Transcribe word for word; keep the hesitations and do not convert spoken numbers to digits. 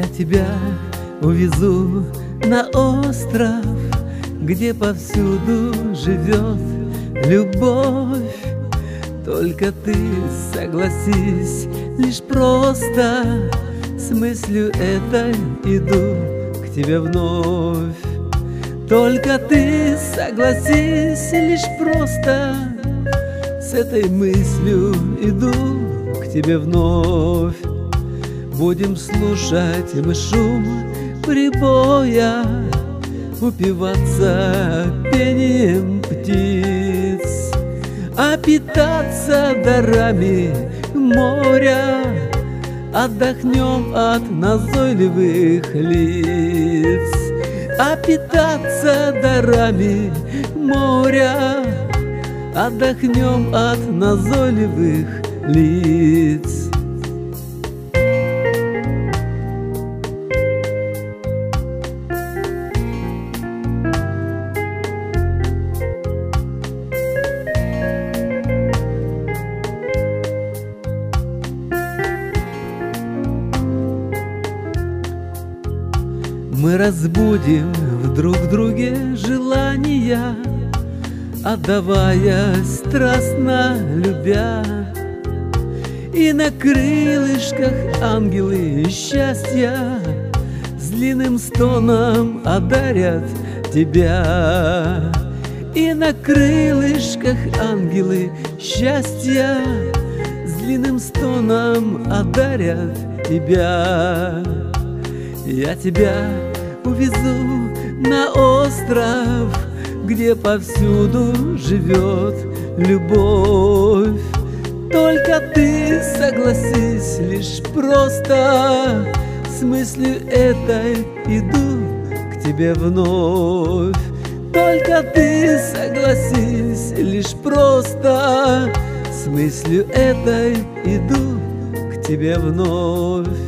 тебя увезу на остров, где повсюду живет любовь. Только ты согласись лишь просто, с мыслью этой иду к тебе вновь. Только ты согласись лишь просто, с этой мыслью иду к тебе вновь. Будем слушать мы шум прибоя, упиваться пением птиц, а питаться дарами моря. Отдохнем от назойливых лиц, а питаться дарами моря. Отдохнем от назойливых лиц. Мы разбудим в друг друге желания, отдавая страстно любя. И на крылышках ангелы счастья с длинным стоном одарят тебя. И на крылышках ангелы счастья с длинным стоном одарят тебя. Я тебя увезу на остров, где повсюду живет любовь. Только ты согласись лишь просто, с мыслью этой иду к тебе вновь. Только ты согласись лишь просто, с мыслью этой иду к тебе вновь.